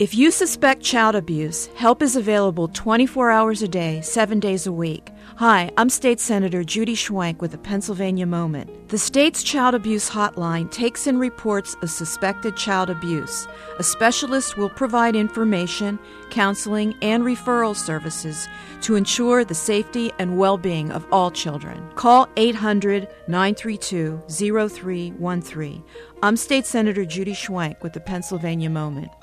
If you suspect child abuse, help is available 24 hours a day, 7 days a week. Hi, I'm State Senator Judy Schwenk with the Pennsylvania Moment. The state's child abuse hotline takes in reports of suspected child abuse. A specialist will provide information, counseling, and referral services to ensure the safety and well-being of all children. Call 800-932-0313. I'm State Senator Judy Schwenk with the Pennsylvania Moment.